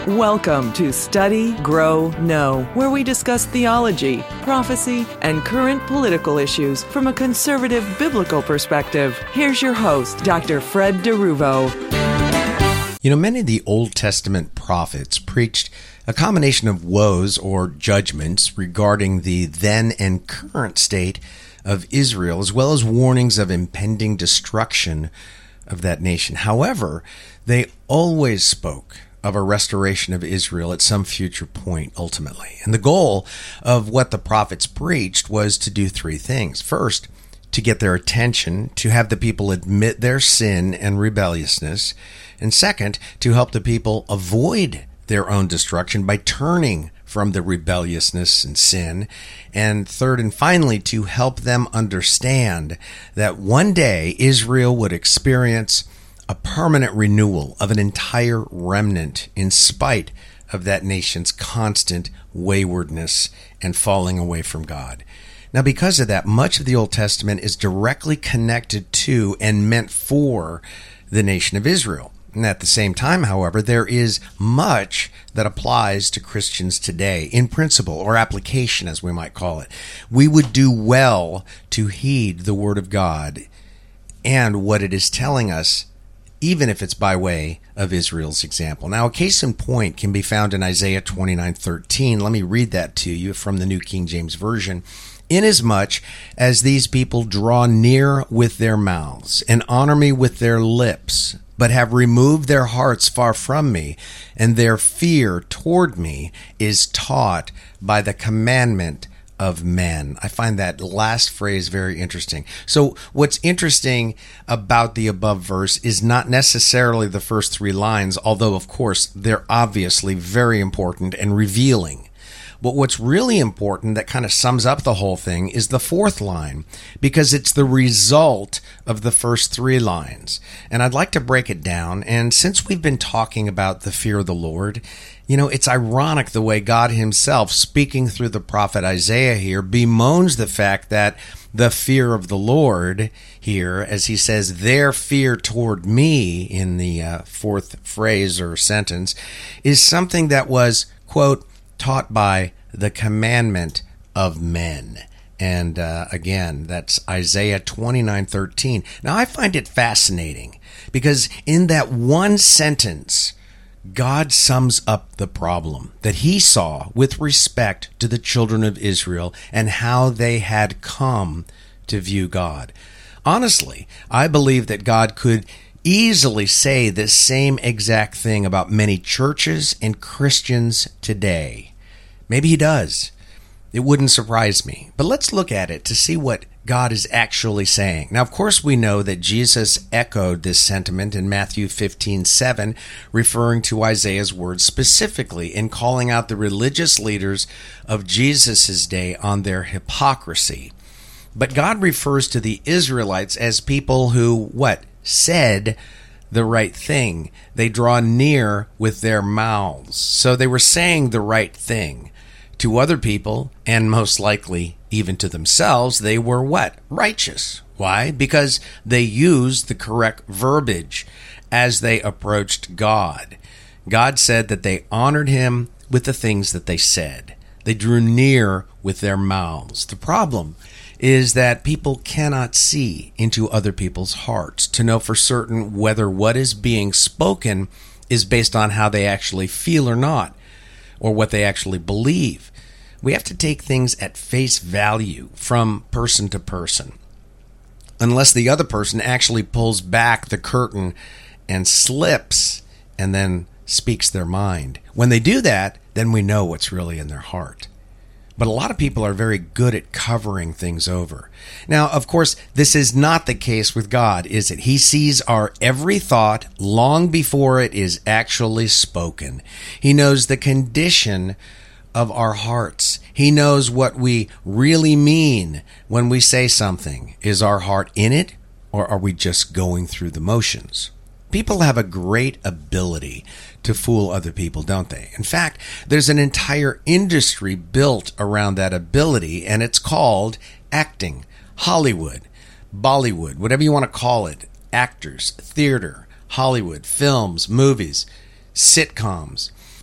Welcome to Study, Grow, Know, where we discuss theology, prophecy, and current political issues from a conservative biblical perspective. Here's your host, Dr. Fred DeRuvo. You know, many of the Old Testament prophets preached a combination of woes or judgments regarding the then and current state of Israel, as well as warnings of impending destruction of that nation. However, they always spoke of a restoration of Israel at some future point, ultimately. And the goal of what the prophets preached was to do three things. First, to get their attention, to have the people admit their sin and rebelliousness. And second, to help the people avoid their own destruction by turning from the rebelliousness and sin. And third and finally, to help them understand that one day Israel would experience a permanent renewal of an entire remnant in spite of that nation's constant waywardness and falling away from God. Now, because of that, much of the Old Testament is directly connected to and meant for the nation of Israel. And at the same time, however, there is much that applies to Christians today, in principle or application, as we might call it. We would do well to heed the Word of God and what it is telling us, even if it's by way of Israel's example. Now, a case in point can be found in Isaiah 29:13. Let me read that to you from the New King James Version. Inasmuch as these people draw near with their mouths and honor me with their lips, but have removed their hearts far from me, and their fear toward me is taught by the commandment of men. I find that last phrase very interesting. So what's interesting about the above verse is not necessarily the first three lines, although of course they're obviously very important and revealing. But what's really important that kind of sums up the whole thing is the fourth line, because it's the result of the first three lines. And I'd like to break it down. And since we've been talking about the fear of the Lord, you know, it's ironic the way God himself, speaking through the prophet Isaiah here, bemoans the fact that the fear of the Lord here, as he says, their fear toward me in the fourth phrase or sentence, is something that was, quote, taught by the commandment of men. And again, that's Isaiah 29:13. Now, I find it fascinating because in that one sentence, God sums up the problem that he saw with respect to the children of Israel and how they had come to view God. Honestly, I believe that God could easily say the same exact thing about many churches and Christians today. Maybe he does. It wouldn't surprise me. But let's look at it to see what God is actually saying. Now, of course, we know that Jesus echoed this sentiment in Matthew 15:7, referring to Isaiah's words specifically in calling out the religious leaders of Jesus' day on their hypocrisy. But God refers to the Israelites as people who, said the right thing. They draw near with their mouths. So they were saying the right thing. To other people, and most likely even to themselves, they were righteous. Why? Because they used the correct verbiage as they approached God. God said that they honored him with the things that they said. They drew near with their mouths. The problem is that people cannot see into other people's hearts to know for certain whether what is being spoken is based on how they actually feel or not, or what they actually believe. We have to take things at face value from person to person, unless the other person actually pulls back the curtain and slips and then speaks their mind. When they do that, then we know what's really in their heart. But a lot of people are very good at covering things over. Now, of course, this is not the case with God, is it? He sees our every thought long before it is actually spoken. He knows the condition of our hearts. He knows what we really mean when we say something. Is our heart in it, or are we just going through the motions? People have a great ability to fool other people, don't they? In fact, there's an entire industry built around that ability, and it's called acting. Hollywood, Bollywood, whatever you want to call it. Actors, theater, Hollywood, films, movies, sitcoms.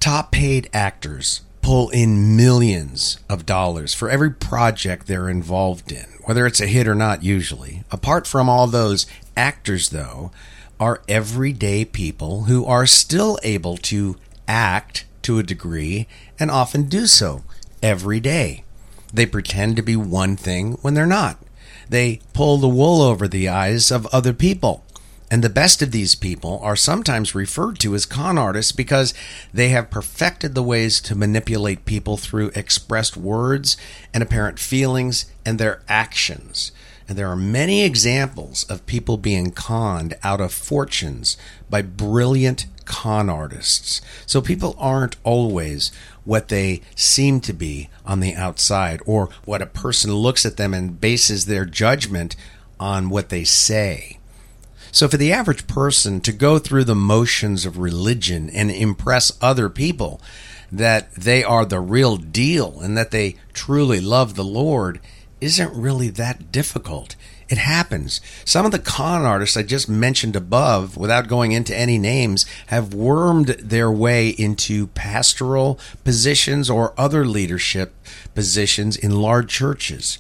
Top paid actors pull in millions of dollars for every project they're involved in, whether it's a hit or not usually. Apart from all those actors, though, are everyday people who are still able to act to a degree and often do so every day. They pretend to be one thing when they're not. They pull the wool over the eyes of other people. And the best of these people are sometimes referred to as con artists because they have perfected the ways to manipulate people through expressed words and apparent feelings and their actions. And there are many examples of people being conned out of fortunes by brilliant con artists. So people aren't always what they seem to be on the outside, or what a person looks at them and bases their judgment on what they say. So for the average person to go through the motions of religion and impress other people that they are the real deal and that they truly love the Lord isn't really that difficult. It happens. Some of the con artists I just mentioned above, without going into any names, have wormed their way into pastoral positions or other leadership positions in large churches.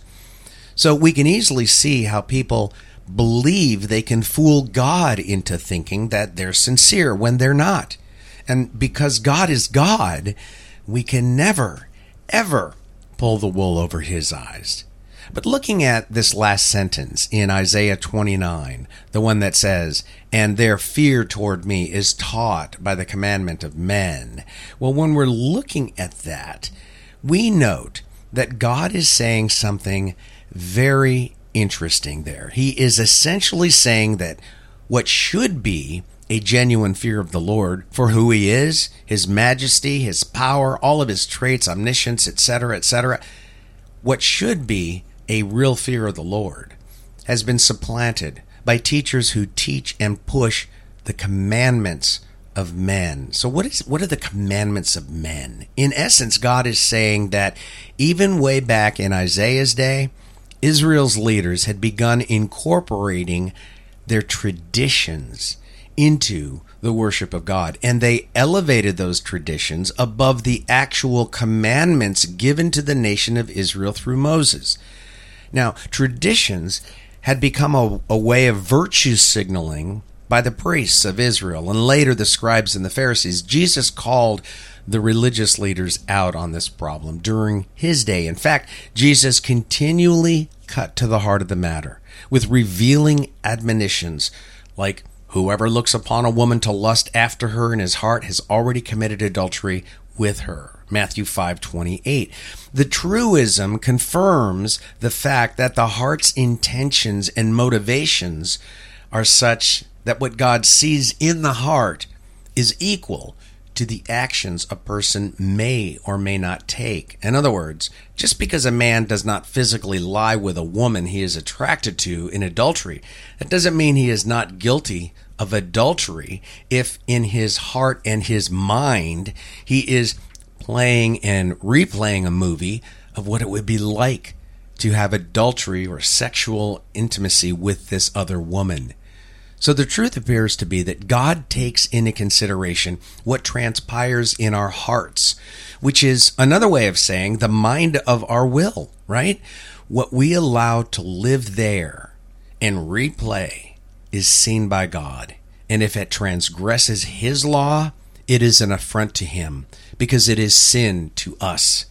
So we can easily see how people believe they can fool God into thinking that they're sincere when they're not. And because God is God, we can never, ever pull the wool over his eyes. But looking at this last sentence in Isaiah 29, the one that says, "And their fear toward me is taught by the commandment of men." Well, when we're looking at that, we note that God is saying something very interesting there. He is essentially saying that what should be a genuine fear of the Lord for who he is, his majesty, his power, all of his traits, omniscience, etc., what should be a real fear of the Lord has been supplanted by teachers who teach and push the commandments of men. So what are the commandments of men? In essence, God is saying that even way back in Isaiah's day, Israel's leaders had begun incorporating their traditions into the worship of God, and they elevated those traditions above the actual commandments given to the nation of Israel through Moses. Now, traditions had become a way of virtue signaling by the priests of Israel, and later the scribes and the Pharisees. Jesus called the religious leaders out on this problem during his day. In fact, Jesus continually cut to the heart of the matter with revealing admonitions like, "Whoever looks upon a woman to lust after her in his heart has already committed adultery with her." Matthew 5:28. The truism confirms the fact that the heart's intentions and motivations are such that what God sees in the heart is equal to the actions a person may or may not take. In other words, just because a man does not physically lie with a woman he is attracted to in adultery, that doesn't mean he is not guilty of adultery if in his heart and his mind he is playing and replaying a movie of what it would be like to have adultery or sexual intimacy with this other woman. So the truth appears to be that God takes into consideration what transpires in our hearts, which is another way of saying the mind of our will, right? What we allow to live there and replay is seen by God. And if it transgresses his law, it is an affront to him because it is sin to us.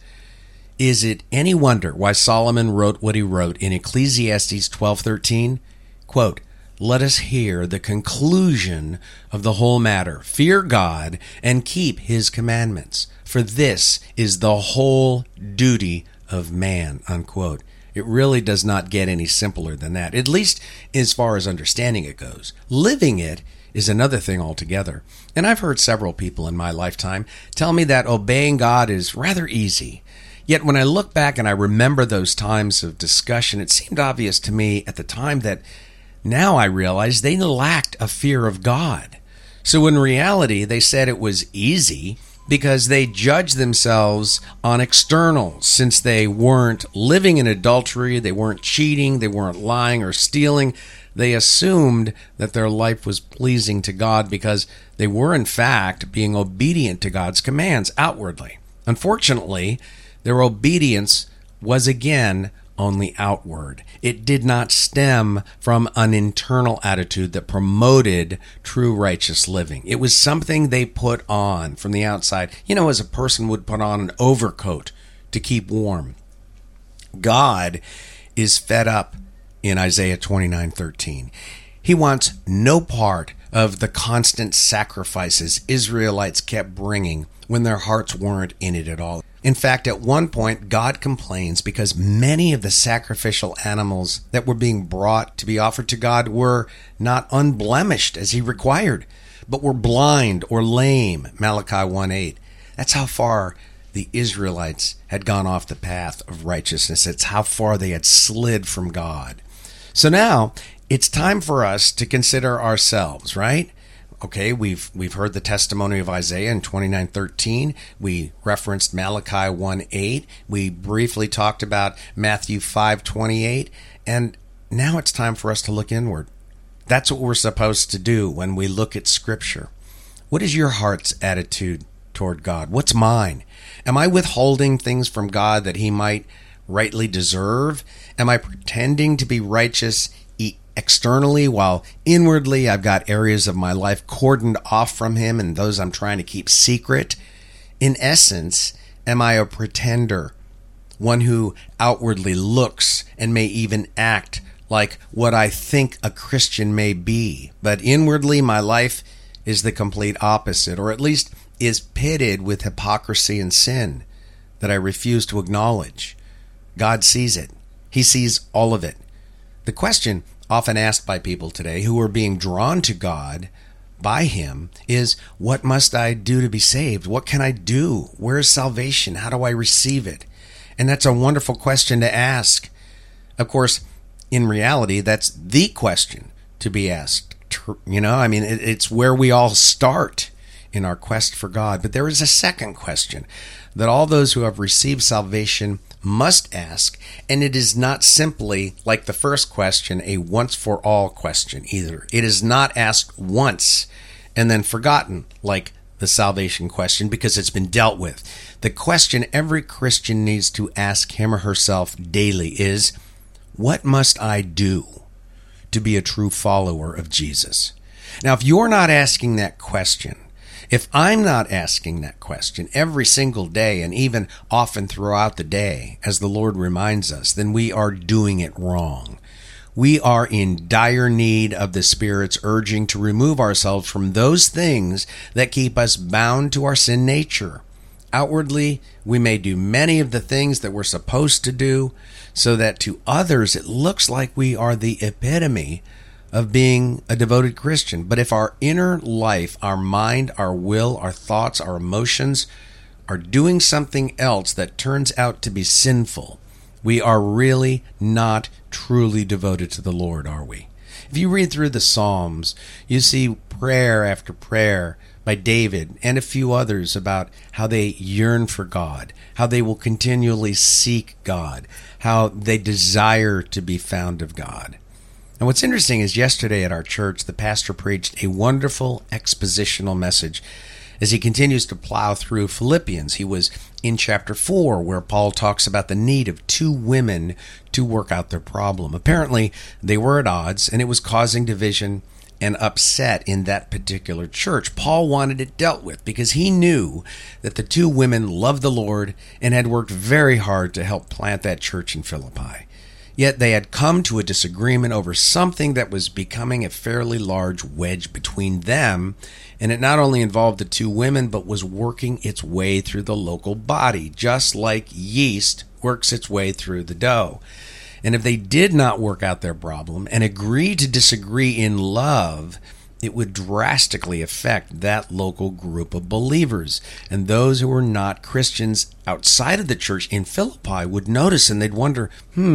Is it any wonder why Solomon wrote what he wrote in Ecclesiastes 12:13? Quote, "Let us hear the conclusion of the whole matter. Fear God and keep his commandments, for this is the whole duty of man." Unquote. It really does not get any simpler than that, at least as far as understanding it goes. Living it is another thing altogether. And I've heard several people in my lifetime tell me that obeying God is rather easy. Yet when I look back and I remember those times of discussion, it seemed obvious to me at the time that now I realize they lacked a fear of God. So in reality, they said it was easy because they judged themselves on externals. Since they weren't living in adultery, they weren't cheating, they weren't lying or stealing, they assumed that their life was pleasing to God because they were in fact being obedient to God's commands outwardly. Unfortunately, their obedience was again only outward. It did not stem from an internal attitude that promoted true righteous living. It was something they put on from the outside, as a person would put on an overcoat to keep warm. God is fed up in Isaiah 29:13. He wants no part of the constant sacrifices Israelites kept bringing when their hearts weren't in it at all. In fact, at one point, God complains because many of the sacrificial animals that were being brought to be offered to God were not unblemished as he required, but were blind or lame, Malachi 1:8. That's how far the Israelites had gone off the path of righteousness. It's how far they had slid from God. So now, it's time for us to consider ourselves, right? Okay, we've heard the testimony of Isaiah in 29:13. We referenced Malachi 1:8. We briefly talked about Matthew 5:28. And now it's time for us to look inward. That's what we're supposed to do when we look at Scripture. What is your heart's attitude toward God? What's mine? Am I withholding things from God that he might rightly deserve? Am I pretending to be righteous externally while inwardly I've got areas of my life cordoned off from him and those I'm trying to keep secret? In essence, am I a pretender, one who outwardly looks and may even act like what I think a Christian may be, but inwardly my life is the complete opposite, or at least is pitted with hypocrisy and sin that I refuse to acknowledge? God sees it. He sees all of it. The question often asked by people today who are being drawn to God by him is, what must I do to be saved? What can I do? Where is salvation? How do I receive it? And that's a wonderful question to ask. Of course, in reality, that's the question to be asked. It's where we all start in our quest for God. But there is a second question that all those who have received salvation must ask, and it is not simply, like the first question, a once-for-all question either. It is not asked once and then forgotten, like the salvation question, because it's been dealt with. The question every Christian needs to ask him or herself daily is, what must I do to be a true follower of Jesus? Now, if you're not asking that question, if I'm not asking that question every single day and even often throughout the day, as the Lord reminds us, then we are doing it wrong. We are in dire need of the Spirit's urging to remove ourselves from those things that keep us bound to our sin nature. Outwardly, we may do many of the things that we're supposed to do, so that to others it looks like we are the epitome of being a devoted Christian. But if our inner life, our mind, our will, our thoughts, our emotions are doing something else that turns out to be sinful, we are really not truly devoted to the Lord, are we? If you read through the Psalms, you see prayer after prayer by David and a few others about how they yearn for God, how they will continually seek God, how they desire to be found of God. And what's interesting is yesterday at our church, the pastor preached a wonderful expositional message as he continues to plow through Philippians. He was in chapter 4, where Paul talks about the need of two women to work out their problem. Apparently, they were at odds, and it was causing division and upset in that particular church. Paul wanted it dealt with because he knew that the two women loved the Lord and had worked very hard to help plant that church in Philippi. Yet they had come to a disagreement over something that was becoming a fairly large wedge between them, and it not only involved the two women, but was working its way through the local body, just like yeast works its way through the dough. And if they did not work out their problem and agree to disagree in love, it would drastically affect that local group of believers. And those who were not Christians outside of the church in Philippi would notice, and they'd wonder,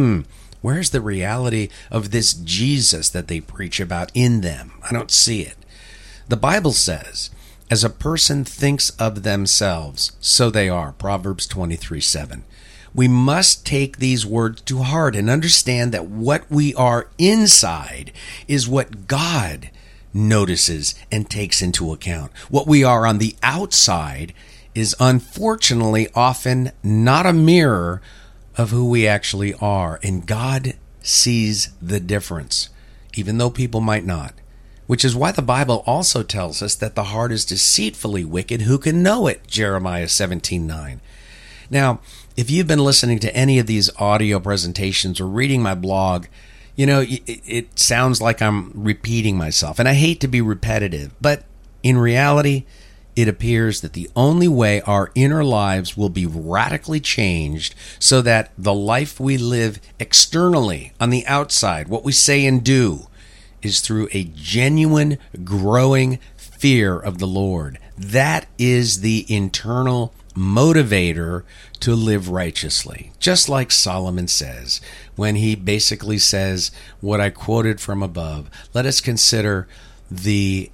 where's the reality of this Jesus that they preach about in them? I don't see it. The Bible says As a person thinks of themselves, so they are. Proverbs 23:7. We must take these words to heart and understand that what we are inside is what God notices and takes into account. What we are on the outside is unfortunately often not a mirror of who we actually are. And God sees the difference, even though people might not. Which is why the Bible also tells us that the heart is deceitfully wicked. Who can know it? Jeremiah 17:9. Now, if you've been listening to any of these audio presentations or reading my blog, it sounds like I'm repeating myself. And I hate to be repetitive, but in reality, it appears that the only way our inner lives will be radically changed so that the life we live externally on the outside, what we say and do, is through a genuine, growing fear of the Lord. That is the internal motivator to live righteously. Just like Solomon says when he basically says what I quoted from above. Let us consider the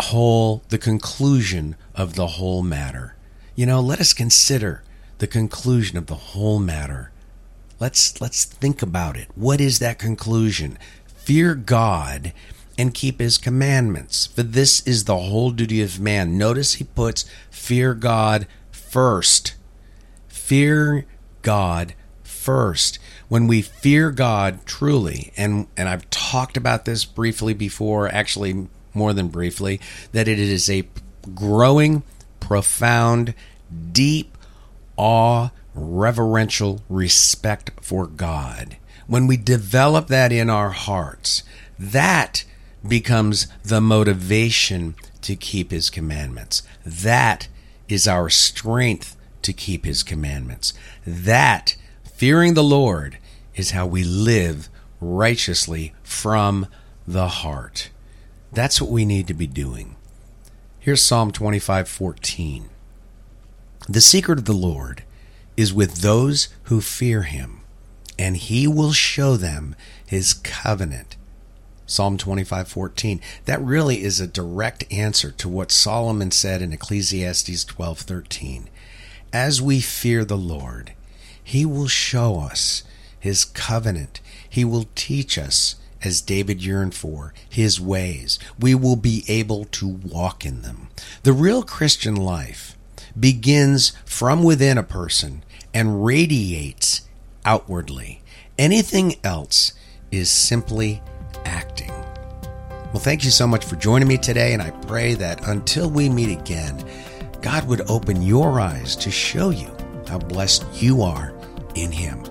conclusion of the whole matter. Let us consider the conclusion of the whole matter. Let's think about it. What is that conclusion? Fear God and keep his commandments, for this is the whole duty of man. Notice he puts fear God first. Fear God first. When we fear God truly, and I've talked about this briefly before, actually more than briefly, that it is a growing, profound, deep awe, reverential respect for God. When we develop that in our hearts, that becomes the motivation to keep his commandments. That is our strength to keep his commandments. That, fearing the Lord, is how we live righteously from the heart. That's what we need to be doing. Here's Psalm 25:14. The secret of the Lord is with those who fear him, and he will show them his covenant. Psalm 25:14. That really is a direct answer to what Solomon said in Ecclesiastes 12:13. As we fear the Lord, he will show us his covenant. He will teach us, as David yearned for, his ways. We will be able to walk in them. The real Christian life begins from within a person and radiates outwardly. Anything else is simply acting. Well, thank you so much for joining me today, and I pray that until we meet again, God would open your eyes to show you how blessed you are in him.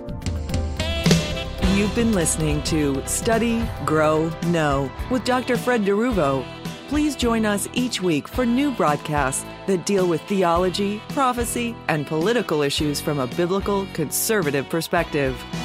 You've been listening to Study, Grow, Know with Dr. Fred DeRuvo. Please join us each week for new broadcasts that deal with theology, prophecy, and political issues from a biblical, conservative perspective.